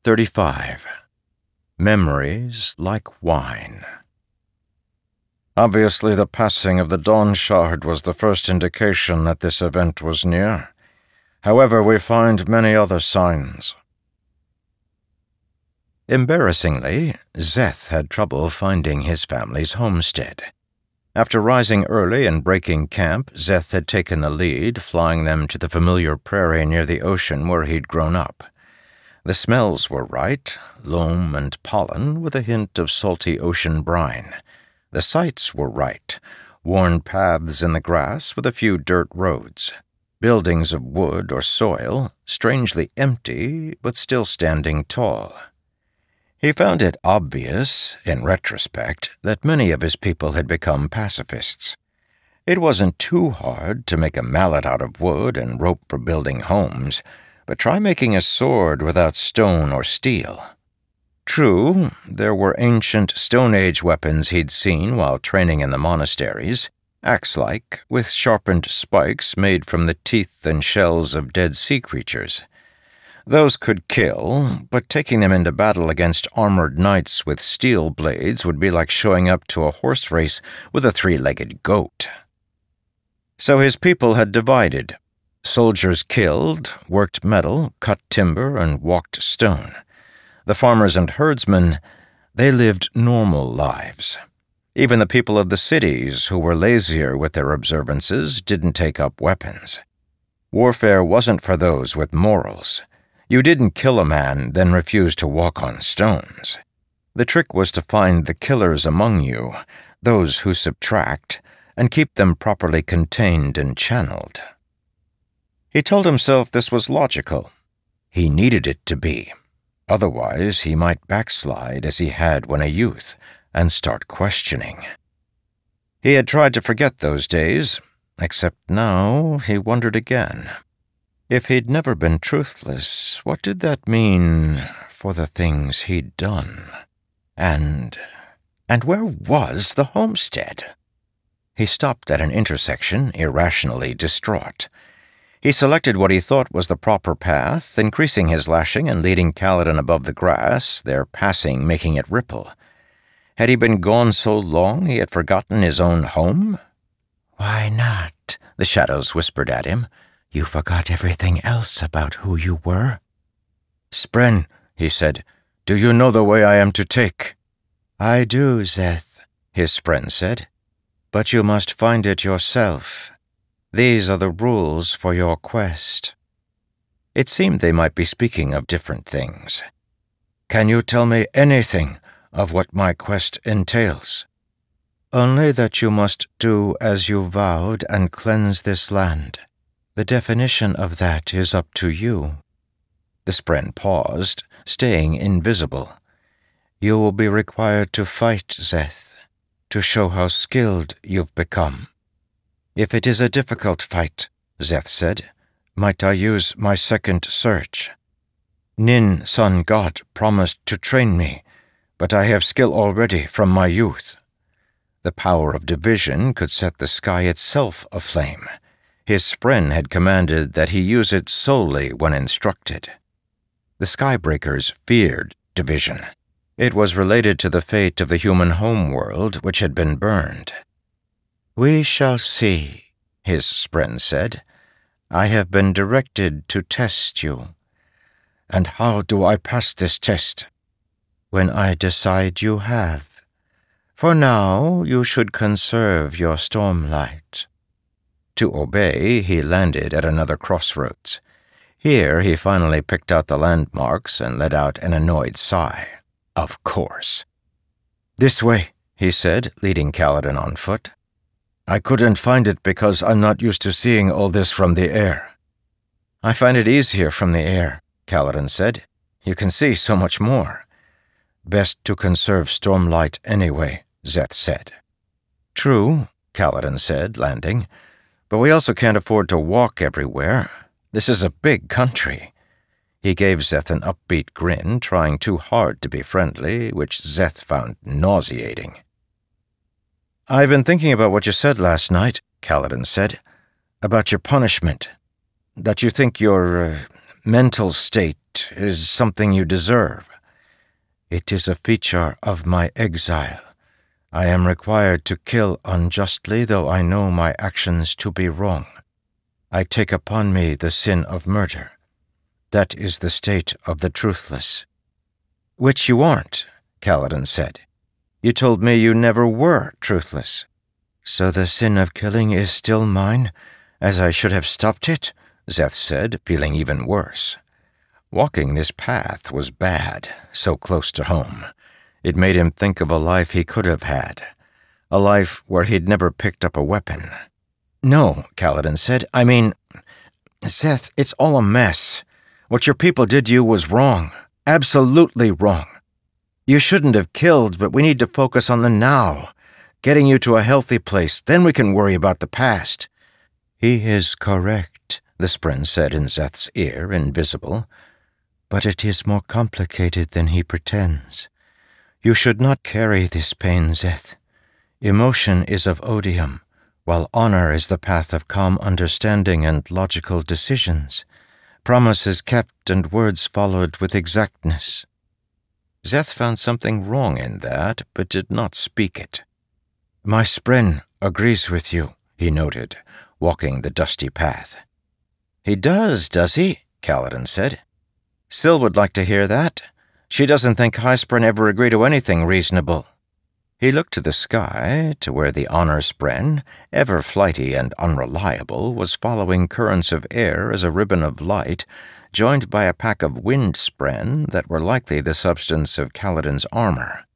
35. Memories like wine. Obviously, the passing of the Dawn Shard was the first indication that this event was near. However, we find many other signs. Embarrassingly, Szeth had trouble finding his family's homestead. After rising early and breaking camp, Szeth had taken the lead, flying them to the familiar prairie near the ocean where he'd grown up. The smells were right, loam and pollen with a hint of salty ocean brine. The sights were right, worn paths in the grass with a few dirt roads. Buildings of wood or soil, strangely empty but still standing tall. He found it obvious, in retrospect, that many of his people had become pacifists. It wasn't too hard to make a mallet out of wood and rope for building homes, but try making a sword without stone or steel. True, there were ancient Stone Age weapons he'd seen while training in the monasteries, axe-like, with sharpened spikes made from the teeth and shells of dead sea creatures. Those could kill, but taking them into battle against armored knights with steel blades would be like showing up to a horse race with a three-legged goat. So his people had divided. Soldiers killed, worked metal, cut timber, and walked stone. The farmers and herdsmen, they lived normal lives. Even the people of the cities, who were lazier with their observances, didn't take up weapons. Warfare wasn't for those with morals. You didn't kill a man, then refuse to walk on stones. The trick was to find the killers among you, those who subtract, and keep them properly contained and channeled. He told himself this was logical. He needed it to be. Otherwise, he might backslide as he had when a youth and start questioning. He had tried to forget those days, except now he wondered again. If he'd never been truthless, what did that mean for the things he'd done? And where was the homestead? He stopped at an intersection, irrationally distraught. He selected what he thought was the proper path, increasing his lashing and leading Kaladin above the grass, their passing making it ripple. Had he been gone so long he had forgotten his own home? "Why not?" the shadows whispered at him. "You forgot everything else about who you were." "Spren," he said, "do you know the way I am to take?" "I do, Szeth," his Spren said, "but you must find it yourself. These are the rules for your quest." It seemed they might be speaking of different things. "Can you tell me anything of what my quest entails?" "Only that you must do as you vowed and cleanse this land. The definition of that is up to you." The Spren paused, staying invisible. "You will be required to fight, Szeth, to show how skilled you've become." "If it is a difficult fight," Szeth said, "might I use my second search? Nin, Sun God, promised to train me, but I have skill already from my youth." The power of division could set the sky itself aflame. His Spren had commanded that he use it solely when instructed. The Skybreakers feared division. It was related to the fate of the human homeworld, which had been burned. "We shall see," his Spren said. "I have been directed to test you." "And how do I pass this test?" "When I decide you have. For now, you should conserve your stormlight." To obey, he landed at another crossroads. Here he finally picked out the landmarks and let out an annoyed sigh. Of course. "This way," he said, leading Kaladin on foot. "I couldn't find it because I'm not used to seeing all this from the air." "I find it easier from the air," Kaladin said. "You can see so much more." "Best to conserve stormlight anyway," Szeth said. "True," Kaladin said, landing. "But we also can't afford to walk everywhere. This is a big country." He gave Szeth an upbeat grin, trying too hard to be friendly, which Szeth found nauseating. "I've been thinking about what you said last night," Kaladin said, "about your punishment. That you think your mental state fate is something you deserve. It is a feature of my exile. I am required to kill unjustly, though I know my actions to be wrong. I take upon me the sin of murder. That is the state of the truthless." "Which you aren't," Kaladin said. "You told me you never were truthless." "So the sin of killing is still mine, as I should have stopped it?" Szeth said, feeling even worse. Walking this path was bad, so close to home. It made him think of a life he could have had, a life where he'd never picked up a weapon. "No," Kaladin said. "I mean, Szeth, it's all a mess. What your people did to you was wrong, absolutely wrong. You shouldn't have killed, but we need to focus on the now, getting you to a healthy place. Then we can worry about the past." "He is correct," the Spren said in Szeth's ear, invisible. "But it is more complicated than he pretends. You should not carry this pain, Szeth. Emotion is of odium, while honor is the path of calm understanding and logical decisions. Promises kept and words followed with exactness." Szeth found something wrong in that, but did not speak it. "My Spren agrees with you," he noted, walking the dusty path. "He does he?" Kaladin said. "Syl would like to hear that. She doesn't think High Spren ever agree to anything reasonable." He looked to the sky, to where the Honor Spren, ever flighty and unreliable, was following currents of air as a ribbon of light, joined by a pack of Wind Spren that were likely the substance of Kaladin's armor.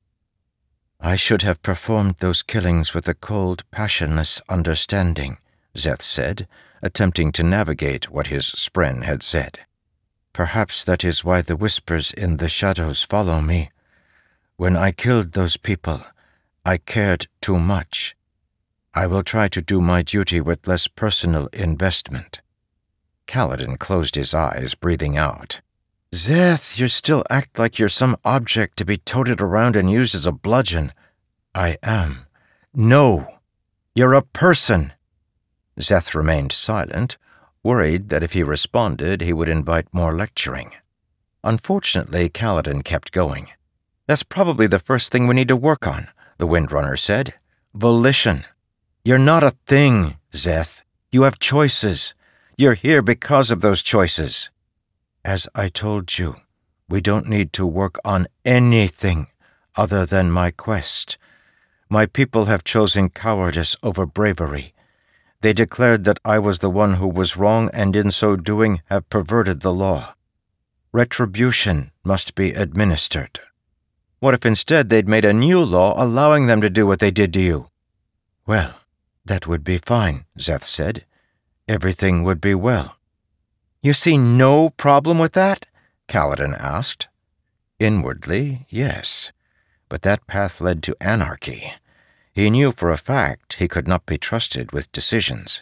"I should have performed those killings with a cold, passionless understanding," Szeth said, attempting to navigate what his Spren had said. "Perhaps that is why the whispers in the shadows follow me. When I killed those people, I cared too much. I will try to do my duty with less personal investment." Kaladin closed his eyes, breathing out. "Szeth, you still act like you're some object to be toted around and used as a bludgeon." "I am." "No, you're a person." Szeth remained silent, worried that if he responded, he would invite more lecturing. Unfortunately, Kaladin kept going. "That's probably the first thing we need to work on," the Windrunner said. "Volition. You're not a thing, Szeth. You have choices. You're here because of those choices." "As I told you, we don't need to work on anything other than my quest. My people have chosen cowardice over bravery. They declared that I was the one who was wrong, and in so doing have perverted the law. Retribution must be administered." "What if instead they'd made a new law allowing them to do what they did to you?" "Well, that would be fine," Szeth said. "Everything would be well." "You see no problem with that?" Kaladin asked. Inwardly, yes. But that path led to anarchy. He knew for a fact he could not be trusted with decisions.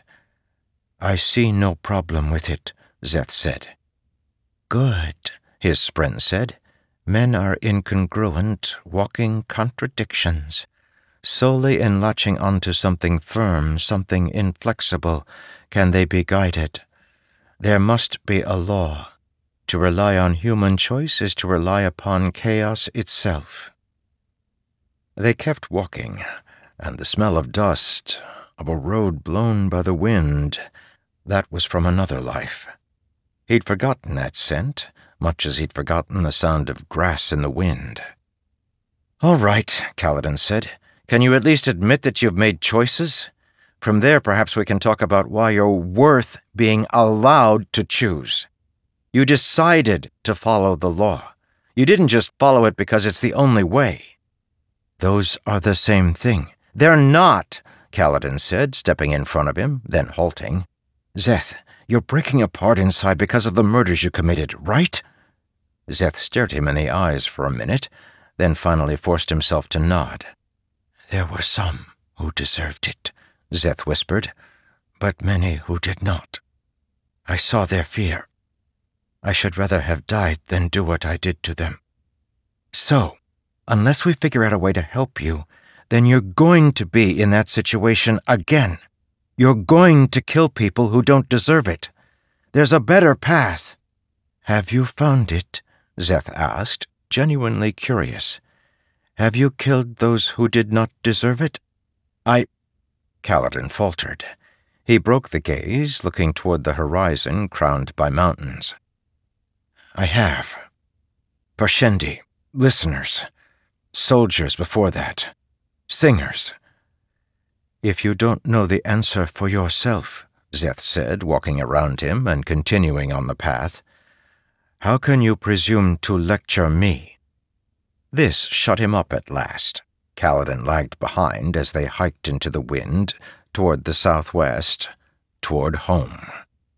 "I see no problem with it," Szeth said. "Good," his Spren said. "Men are incongruent, walking contradictions. Solely in latching onto something firm, something inflexible, can they be guided. There must be a law. To rely on human choice is to rely upon chaos itself." They kept walking, and the smell of dust, of a road blown by the wind, that was from another life. He'd forgotten that scent, much as he'd forgotten the sound of grass in the wind. "All right," Kaladin said. "Can you at least admit that you've made choices? From there, perhaps we can talk about why you're worth being allowed to choose. You decided to follow the law. You didn't just follow it because it's the only way." "Those are the same thing." "They're not," Kaladin said, stepping in front of him, then halting. "Szeth, you're breaking apart inside because of the murders you committed, right?" Szeth stared him in the eyes for a minute, then finally forced himself to nod. "There were some who deserved it," Szeth whispered, "but many who did not. I saw their fear. I should rather have died than do what I did to them. So, unless we figure out a way to help you, then you're going to be in that situation again. You're going to kill people who don't deserve it. There's a better path." "Have you found it?" Szeth asked, genuinely curious. "Have you killed those who did not deserve it?" Kaladin faltered. He broke the gaze, looking toward the horizon crowned by mountains. "I have. Parshendi, listeners, soldiers before that, singers." "If you don't know the answer for yourself," Szeth said, walking around him and continuing on the path, "how can you presume to lecture me?" This shut him up at last. Kaladin lagged behind as they hiked into the wind, toward the southwest, toward home.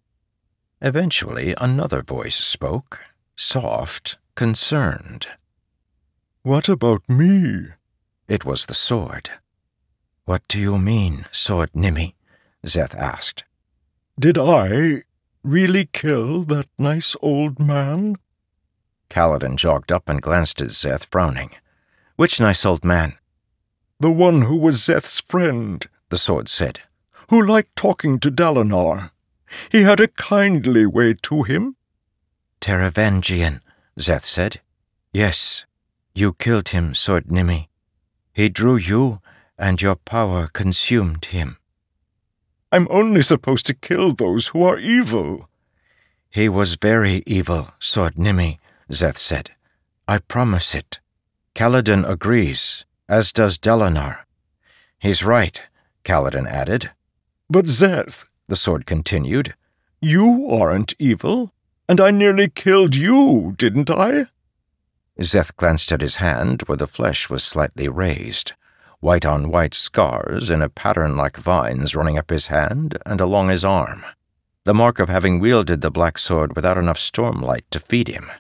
Eventually another voice spoke, soft, concerned. "What about me?" It was the sword. "What do you mean, Sword Nimmi?" Szeth asked. "Did I really kill that nice old man?" Kaladin jogged up and glanced at Szeth, frowning. "Which nice old man?" "The one who was Szeth's friend," the sword said, "who liked talking to Dalinar. He had a kindly way to him." "Taravangian," Szeth said. "Yes, you killed him, Sword Nimmi. He drew you, and your power consumed him." "I'm only supposed to kill those who are evil." "He was very evil, Sword Nimmi," Szeth said. "I promise it. Kaladin agrees, as does Dalinar." "He's right," Kaladin added. "But Szeth," the sword continued, "you aren't evil, and I nearly killed you, didn't I?" Szeth glanced at his hand, where the flesh was slightly raised, white-on-white scars in a pattern like vines running up his hand and along his arm, the mark of having wielded the black sword without enough stormlight to feed him.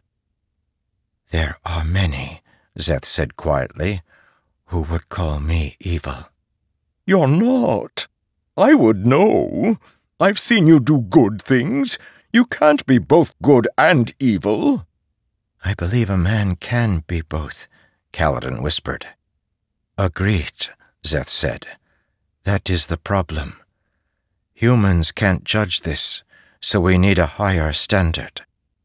"There are many," Szeth said quietly, "who would call me evil." "You're not. I would know. I've seen you do good things. You can't be both good and evil." "I believe a man can be both," Kaladin whispered. "Agreed," Szeth said. "That is the problem. Humans can't judge this, so we need a higher standard."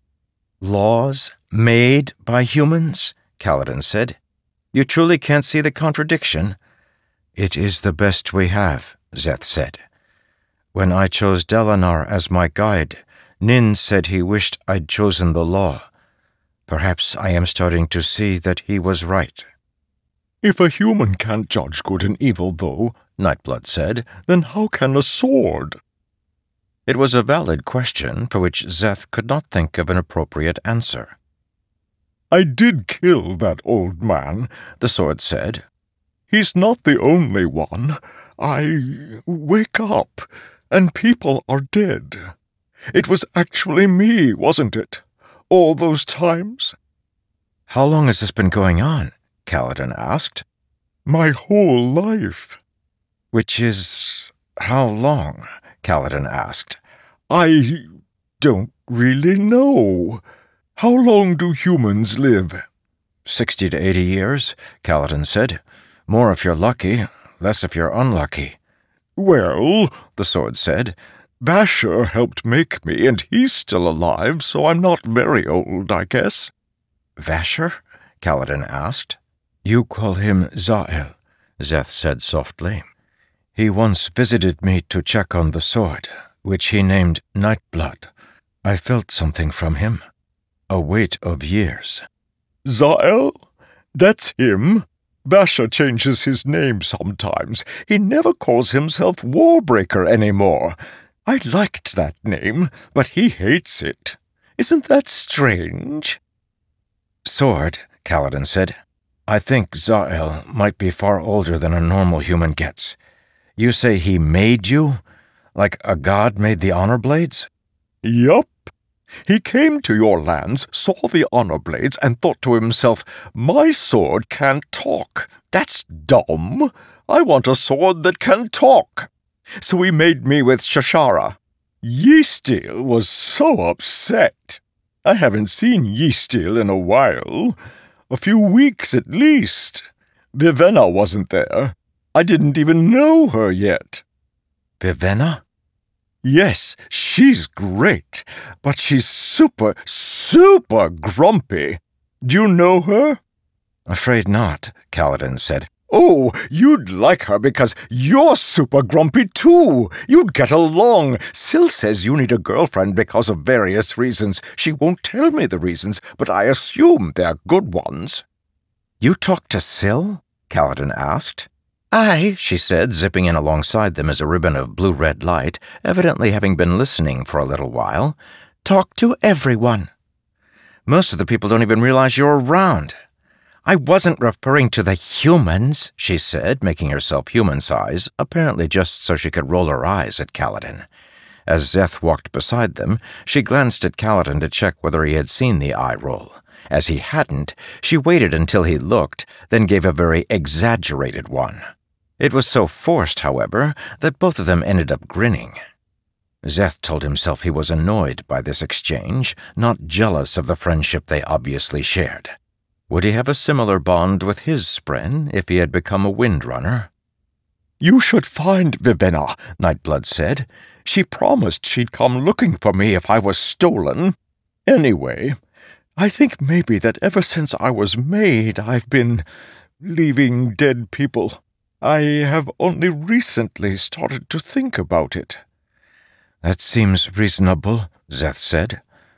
"Laws made by humans?" Kaladin said. "You truly can't see the contradiction?" "It is the best we have," Szeth said. "When I chose Dalinar as my guide, Nin said he wished I'd chosen the law. Perhaps I am starting to see that he was right." "If a human can't judge good and evil, though," Nightblood said, "then how can a sword?" It was a valid question for which Szeth could not think of an appropriate answer. "I did kill that old man," the sword said. "He's not the only one. Wake up, and people are dead. It was actually me, wasn't it? All those times?" "How long has this been going on?" Kaladin asked. "My whole life." "Which is how long?" Kaladin asked. "I don't really know. How long do humans live?" 60 to 80 years, Kaladin said. "More if you're lucky, less if you're unlucky." "Well," the sword said, "Vasher helped make me, and he's still alive, so I'm not very old, I guess." "Vasher?" Kaladin asked. "You call him Za'el," Szeth said softly. "He once visited me to check on the sword, which he named Nightblood. I felt something from him, a weight of years." "Za'el? That's him. Vasher changes his name sometimes. He never calls himself Warbreaker anymore. I liked that name, but he hates it. Isn't that strange?" "Sword," Kaladin said. "I think Za'el might be far older than a normal human gets. You say he made you? Like a god made the honor blades?" "Yup. He came to your lands, saw the honor blades, and thought to himself, 'My sword can't talk. That's dumb. I want a sword that can talk.' So he made me with Shashara. Ystil was so upset. I haven't seen Ystil in a while. A few weeks at least. Vivenna wasn't there. I didn't even know her yet." "Vivenna?" Yes, she's great, but she's super, super grumpy. Do you know her? Afraid not, Kaladin said. Oh, you'd like her because you're super grumpy too. You'd get along. Syl says you need a girlfriend because of various reasons. She won't tell me the reasons, but I assume they're good ones. You talked to Syl? Kaladin asked. Aye, she said, zipping in alongside them as a ribbon of blue-red light, evidently having been listening for a little while. Talk to everyone. Most of the people don't even realize you're around. I wasn't referring to the humans, she said, making herself human-size, apparently just so she could roll her eyes at Kaladin. As Szeth walked beside them, she glanced at Kaladin to check whether he had seen the eye roll. As he hadn't, she waited until he looked, then gave a very exaggerated one. It was so forced, however, that both of them ended up grinning. Szeth told himself he was annoyed by this exchange, not jealous of the friendship they obviously shared. Would he have a similar bond with his spren if he had become a Windrunner? You should find Vivenna, Nightblood said. She promised she'd come looking for me if I was stolen. Anyway, I think maybe that ever since I was made, I've been leaving dead people. I have only recently started to think about it. That seems reasonable, Szeth said.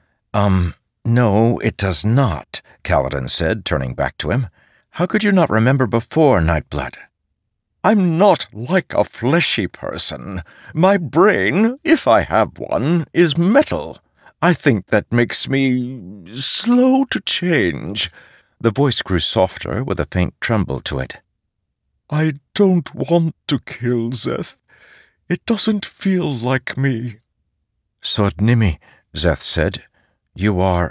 No, it does not, Kaladin said, turning back to him. How could you not remember before, Nightblood? I'm not like a fleshy person. My brain, if I have one, is metal. I think that makes me slow to change. The voice grew softer with a faint tremble to it. I don't want to kill Szeth. It doesn't feel like me. Sword Nimi, Szeth said. You are,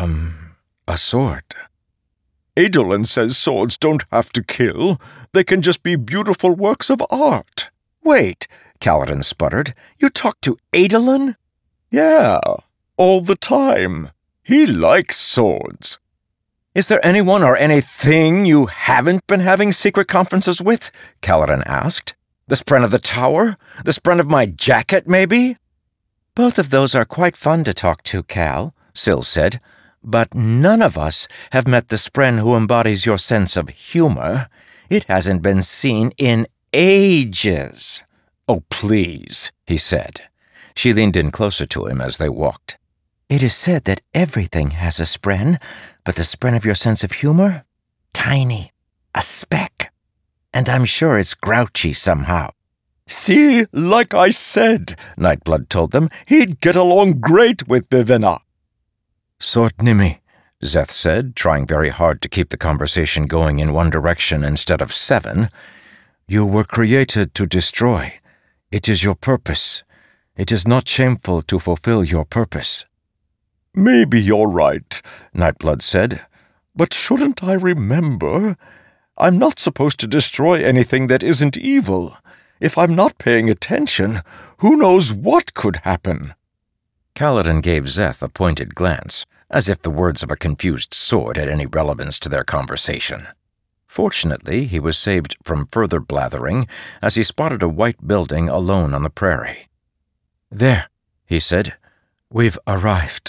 a sword. Adolin says swords don't have to kill. They can just be beautiful works of art. Wait, Kaladin sputtered. You talk to Adolin? Yeah, all the time. He likes swords. Is there anyone or anything you haven't been having secret conferences with? Kaladin asked. The spren of the tower? The spren of my jacket, maybe? Both of those are quite fun to talk to, Cal, Syl said. But none of us have met the spren who embodies your sense of humor. It hasn't been seen in ages. Oh, please, he said. She leaned in closer to him as they walked. It is said that everything has a spren, but the spren of your sense of humor? Tiny. A speck. And I'm sure it's grouchy somehow. See, like I said, Nightblood told them, he'd get along great with Vivenna. Sword Nimi, Szeth said, trying very hard to keep the conversation going in one direction instead of 7. You were created to destroy. It is your purpose. It is not shameful to fulfill your purpose. Maybe you're right, Nightblood said. But shouldn't I remember? I'm not supposed to destroy anything that isn't evil. If I'm not paying attention, who knows what could happen? Kaladin gave Szeth a pointed glance, as if the words of a confused sword had any relevance to their conversation. Fortunately, he was saved from further blathering as he spotted a white building alone on the prairie. There, he said. We've arrived.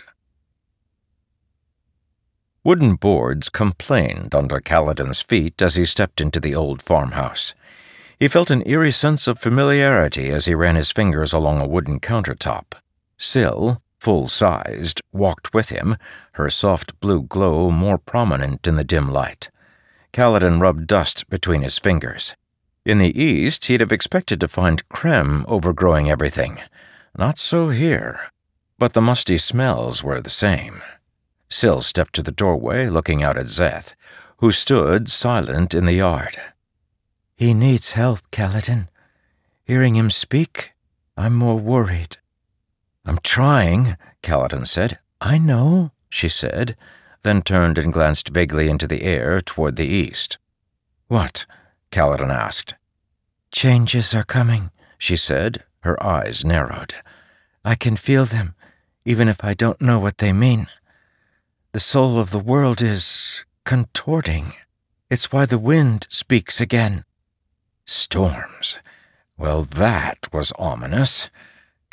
Wooden boards complained under Kaladin's feet as he stepped into the old farmhouse. He felt an eerie sense of familiarity as he ran his fingers along a wooden countertop. Syl, full-sized, walked with him, her soft blue glow more prominent in the dim light. Kaladin rubbed dust between his fingers. In the east, he'd have expected to find creme overgrowing everything. Not so here. But the musty smells were the same. Syl stepped to the doorway, looking out at Szeth, who stood silent in the yard. He needs help, Kaladin. Hearing him speak, I'm more worried. I'm trying, Kaladin said. I know, she said, then turned and glanced vaguely into the air toward the east. What? Kaladin asked. Changes are coming, she said, her eyes narrowed. I can feel them, even if I don't know what they mean. The soul of the world is contorting. It's why the wind speaks again. Storms. Well, that was ominous.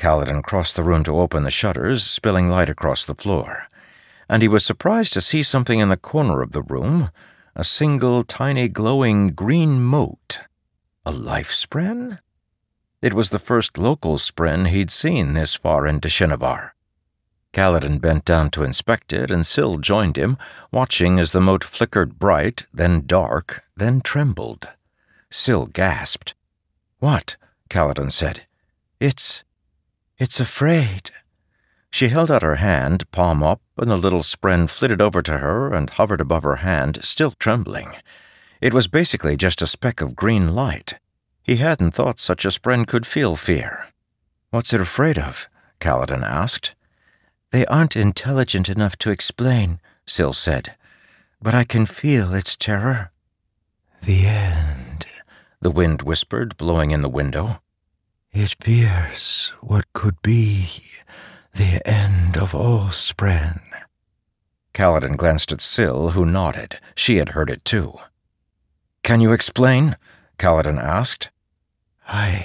Kaladin crossed the room to open the shutters, spilling light across the floor, and he was surprised to see something in the corner of the room, a single tiny glowing green mote. A life spren? It was the first local spren he'd seen this far into Shinovar. Kaladin bent down to inspect it, and Syl joined him, watching as the mote flickered bright, then dark, then trembled. Syl gasped. "What?" Kaladin said. It's afraid." She held out her hand, palm up, and the little spren flitted over to her and hovered above her hand, still trembling. It was basically just a speck of green light. He hadn't thought such a spren could feel fear. "What's it afraid of?" Kaladin asked. "They aren't intelligent enough to explain," Syl said, "but I can feel its terror." "The end," the wind whispered, blowing in the window. "It fears what could be the end of all spren." Kaladin glanced at Syl, who nodded. She had heard it too. "Can you explain?" Kaladin asked. I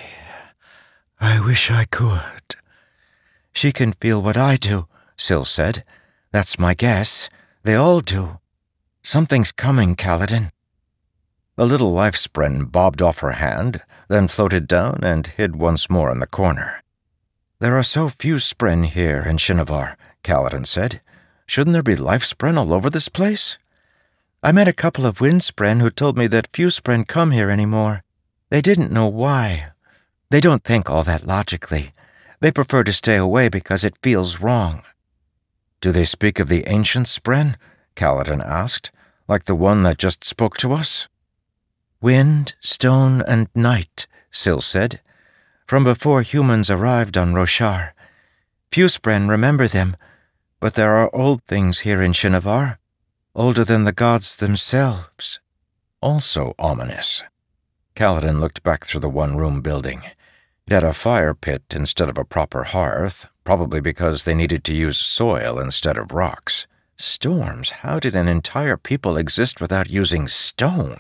wish I could." "She can feel what I do," Syl said. "That's my guess. They all do. Something's coming, Kaladin." The little life spren bobbed off her hand, then floated down and hid once more in the corner. "There are so few spren here in Shinovar," Kaladin said. "Shouldn't there be life spren all over this place?" "I met a couple of wind spren who told me that few spren come here anymore. They didn't know why. They don't think all that logically. They prefer to stay away because it feels wrong." "Do they speak of the ancient spren?" Kaladin asked. "Like the one that just spoke to us?" "Wind, stone, and night," Syl said. "From before humans arrived on Roshar. Few spren remember them, but there are old things here in Shinovar, older than the gods themselves." Also ominous. Kaladin looked back through the one-room building. It had a fire pit instead of a proper hearth, probably because they needed to use soil instead of rocks. Storms, how did an entire people exist without using stone?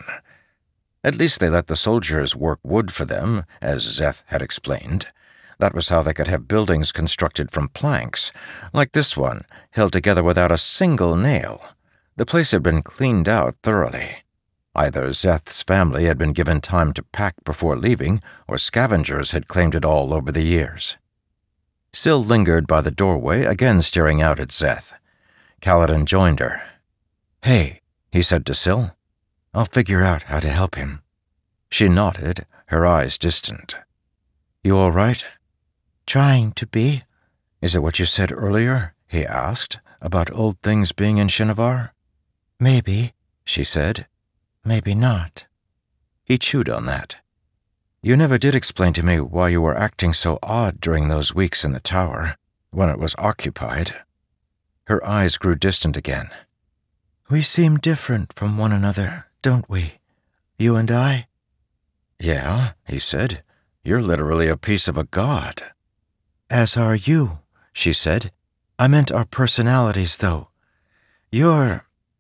At least they let the soldiers work wood for them, as Szeth had explained. That was how they could have buildings constructed from planks, like this one, held together without a single nail. The place had been cleaned out thoroughly. Either Szeth's family had been given time to pack before leaving, or scavengers had claimed it all over the years. Syl lingered by the doorway, again staring out at Szeth. Kaladin joined her. "Hey," he said to Syl. "I'll figure out how to help him." She nodded, her eyes distant. "You all right?" "Trying to be." "Is it what you said earlier?" he asked, "about old things being in Shinovar?" "Maybe," she said. "Maybe not." He chewed on that. "You never did explain to me why you were acting so odd during those weeks in the tower, when it was occupied." Her eyes grew distant again. "We seem different from one another, don't we? You and I?" "Yeah," he said. "You're literally a piece of a god." "As are you," she said. "I meant our personalities, though. You're,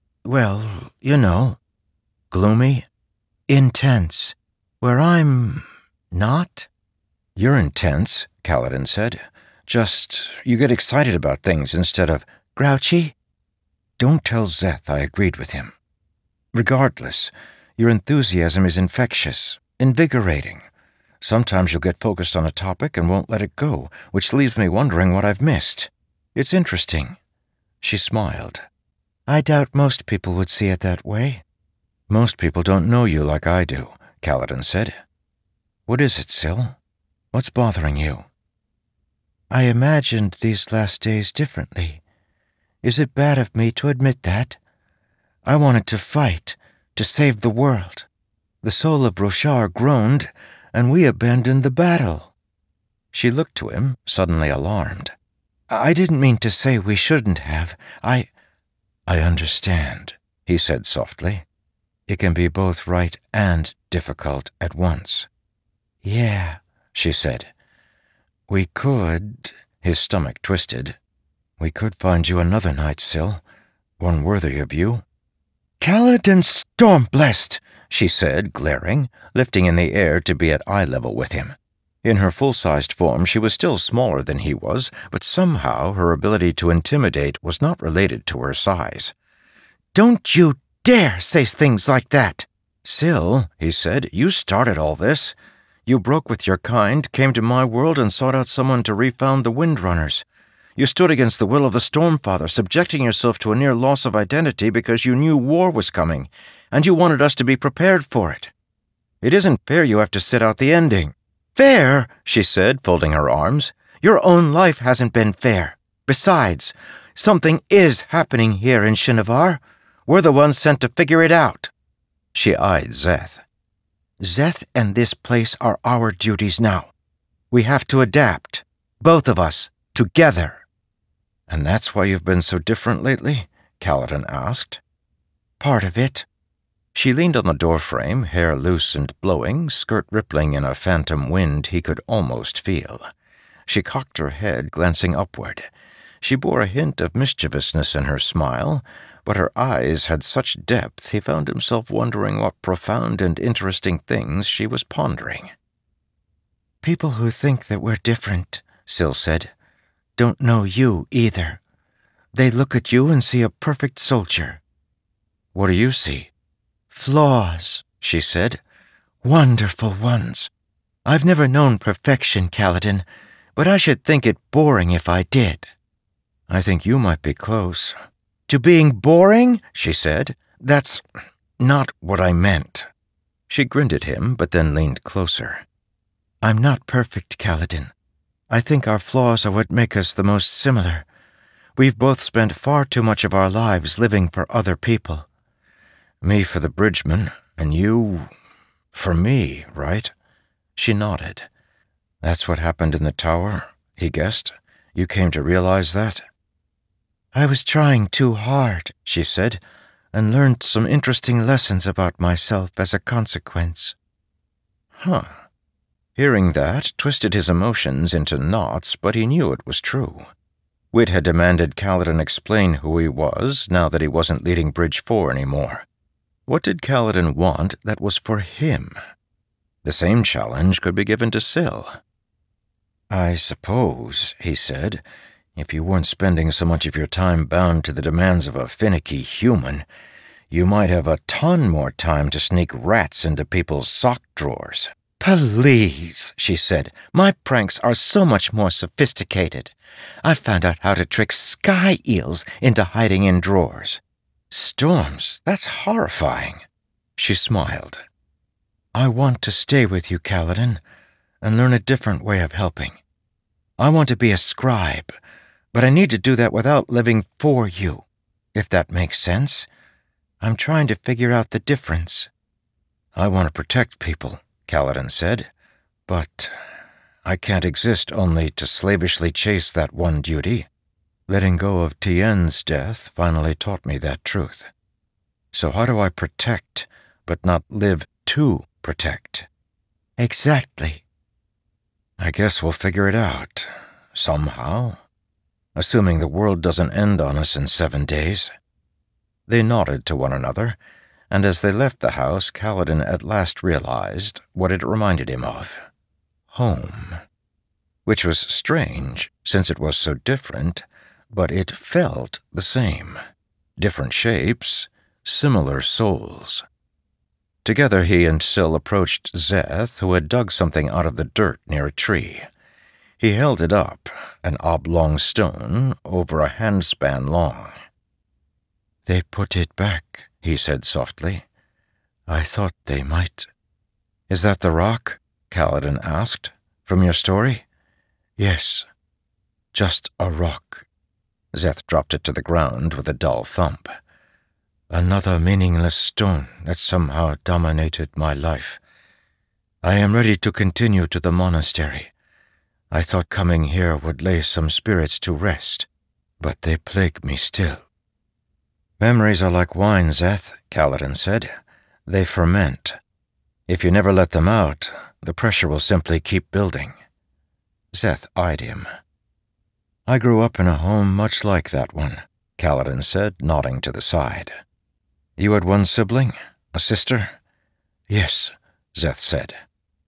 well, you know, gloomy, intense, where I'm not." "You're intense," Kaladin said. "Just, you get excited about things instead of Grouchy? Don't tell Szeth I agreed with him. Regardless, your enthusiasm is infectious, invigorating. Sometimes you'll get focused on a topic and won't let it go, which leaves me wondering what I've missed. It's interesting." She smiled. I doubt most people would see it that way. "Most people don't know you like I do," Kaladin said. "What is it, Syl? What's bothering you?" I imagined these last days differently. Is it bad of me to admit that? I wanted to fight, to save the world. The soul of Roshar groaned, and we abandoned the battle. She looked to him, suddenly alarmed. I didn't mean to say we shouldn't have. I understand, he said softly. It can be both right and difficult at once. Yeah, she said. We could, his stomach twisted. We could find you another night, Syl, one worthy of you. Kaladin Stormblessed, she said, glaring, lifting in the air to be at eye level with him. In her full-sized form, she was still smaller than he was, but somehow her ability to intimidate was not related to her size. "Don't you dare say things like that!" "Syl," he said, "you started all this. You broke with your kind, came to my world, and sought out someone to refound the Windrunners. You stood against the will of the Stormfather, subjecting yourself to a near loss of identity because you knew war was coming, and you wanted us to be prepared for it. It isn't fair you have to sit out the ending." "Fair?" she said, folding her arms. "Your own life hasn't been fair. Besides, something is happening here in Shinovar. We're the ones sent to figure it out." She eyed Szeth. "Szeth and this place are our duties now. We have to adapt. Both of us. Together." "And that's why you've been so different lately?" Kaladin asked. "Part of it." She leaned on the doorframe, hair loose and blowing, skirt rippling in a phantom wind he could almost feel. She cocked her head, glancing upward. She bore a hint of mischievousness in her smile, but her eyes had such depth he found himself wondering what profound and interesting things she was pondering. "People who think that we're different," Syl said, "don't know you either. They look at you and see a perfect soldier." "What do you see?" "Flaws," she said. "Wonderful ones. I've never known perfection, Kaladin, but I should think it boring if I did." "I think you might be close." "To being boring?" she said. "That's not what I meant." She grinned at him, but then leaned closer. "I'm not perfect, Kaladin. I think our flaws are what make us the most similar. We've both spent far too much of our lives living for other people." "Me for the Bridgeman, and you for me, right?" She nodded. "That's what happened in the tower," he guessed. "You came to realize that?" "I was trying too hard," she said, "and learned some interesting lessons about myself as a consequence." Huh. Hearing that twisted his emotions into knots, but he knew it was true. Wit had demanded Kaladin explain who he was now that he wasn't leading Bridge 4 anymore. What did Kaladin want that was for him? The same challenge could be given to Syl. "I suppose," he said, "if you weren't spending so much of your time bound to the demands of a finicky human, you might have a ton more time to sneak rats into people's sock drawers." "Please," she said, "my pranks are so much more sophisticated. I've found out how to trick sky eels into hiding in drawers." "Storms, that's horrifying." She smiled. "I want to stay with you, Kaladin, and learn a different way of helping. I want to be a scribe, but I need to do that without living for you, if that makes sense. I'm trying to figure out the difference." "I want to protect people," Kaladin said, "but I can't exist only to slavishly chase that one duty. Letting go of Tien's death finally taught me that truth. So how do I protect, but not live to protect?" "Exactly." "I guess we'll figure it out, somehow, assuming the world doesn't end on us in 7 days." They nodded to one another, and as they left the house, Kaladin at last realized what it reminded him of. Home. Which was strange, since it was so different, but it felt the same. Different shapes, similar souls. Together he and Syl approached Szeth, who had dug something out of the dirt near a tree. He held it up, an oblong stone, over a handspan long. "They put it back," he said softly. "I thought they might." "Is that the rock?" Kaladin asked. "From your story?" "Yes. Just a rock." Szeth dropped it to the ground with a dull thump. "Another meaningless stone that somehow dominated my life. I am ready to continue to the monastery. I thought coming here would lay some spirits to rest, but they plague me still." "Memories are like wine, Szeth," Kaladin said. "They ferment. If you never let them out, the pressure will simply keep building." Szeth eyed him. "I grew up in a home much like that one," Kaladin said, nodding to the side. "You had one sibling? A sister?" "Yes," Szeth said.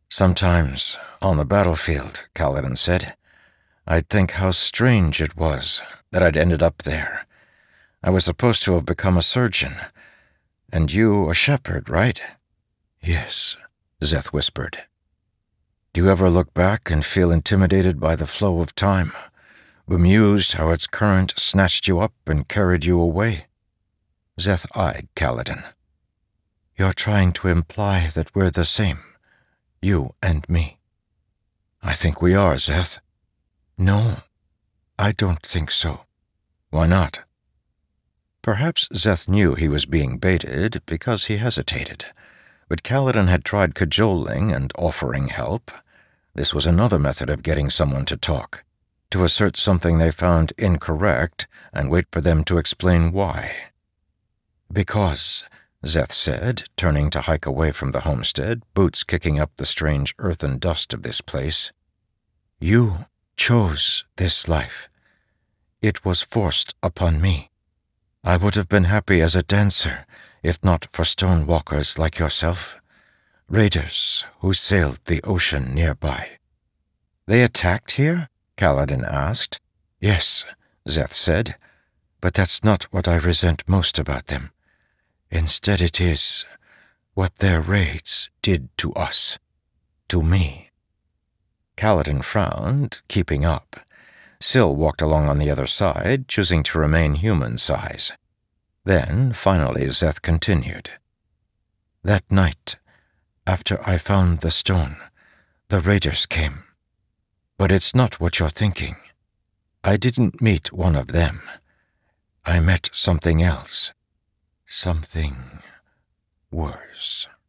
Sometimes, on the battlefield, Kaladin said, I'd think how strange it was that I'd ended up there. I was supposed to have become a surgeon, and you a shepherd, right? Yes, Szeth whispered. Do you ever look back and feel intimidated by the flow of time, bemused how its current snatched you up and carried you away? Szeth eyed Kaladin. You're trying to imply that we're the same, you and me. I think we are, Szeth. No, I don't think so. Why not? Perhaps Szeth knew he was being baited because he hesitated, but Kaladin had tried cajoling and offering help. This was another method of getting someone to talk, to assert something they found incorrect and wait for them to explain why. Because, Szeth said, turning to hike away from the homestead, boots kicking up the strange earth and dust of this place, you chose this life. It was forced upon me. I would have been happy as a dancer, if not for stonewalkers like yourself, raiders who sailed the ocean nearby. They attacked here? Kaladin asked. Yes, Szeth said, but that's not what I resent most about them. Instead it is what their raids did to us, to me. Kaladin frowned, keeping up. Syl walked along on the other side, choosing to remain human size. Then, finally, Szeth continued. That night, after I found the stone, the raiders came. But it's not what you're thinking. I didn't meet one of them. I met something else. Something worse.